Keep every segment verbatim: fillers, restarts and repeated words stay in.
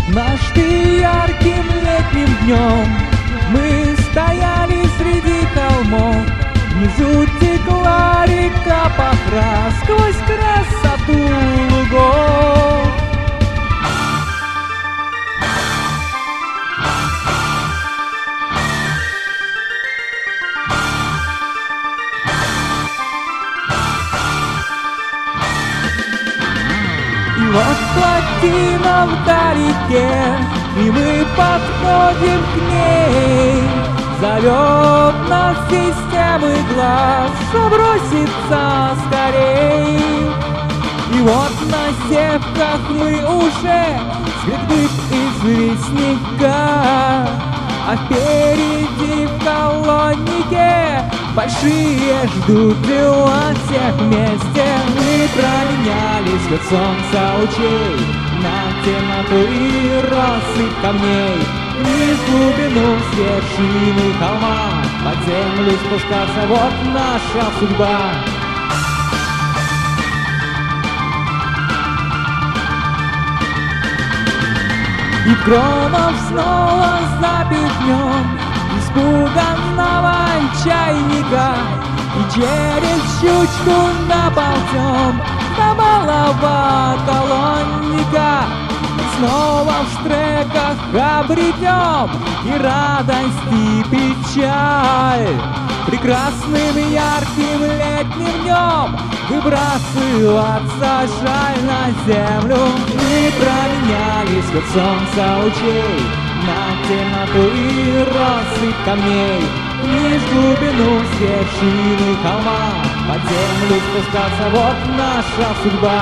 Однажды ярким летним днем мы стояли среди холмов. Внизу текла река Пахра сквозь красоту лугов. И вот плотина вдалеке, и мы подходим к ней. Зовет нас системы глаз, броситься скорей. И вот на севках мы уже цветы известняка, а впереди в колоннике большие ждут дела всех вместе. Мы променялись от солнца лучей на темноту и россыпь камней. Вниз в глубину с вершины холма под землю спускаться — вот наша судьба. И Громов снова запит днем испуганного чайника, и через щучку наползем до малого колонника. Снова в штреках обретем и радость, и печаль. Прекрасным ярким летним днем выбрасываться жаль на землю. Мы променялись от солнца лучей на темноту и россыпь камней. Вниз в глубину с вершины холма под землю спускаться — вот наша судьба.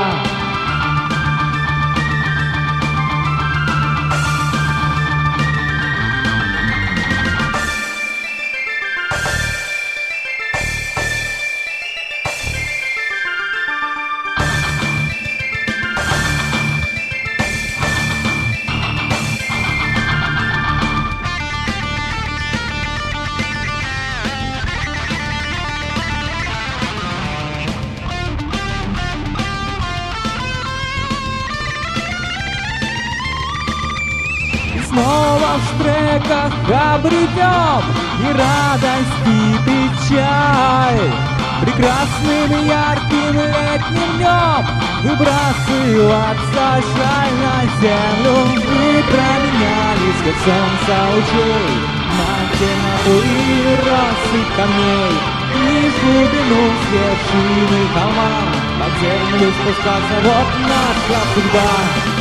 Снова в штреках обретем и радость, и печаль. Прекрасным ярким летним днем выбрасываться жаль на землю. Мы променялись от солнца лучей на темноту и россыпь камней. Вниз в глубину с вершины холма под землю спускаться — вот наша судьба.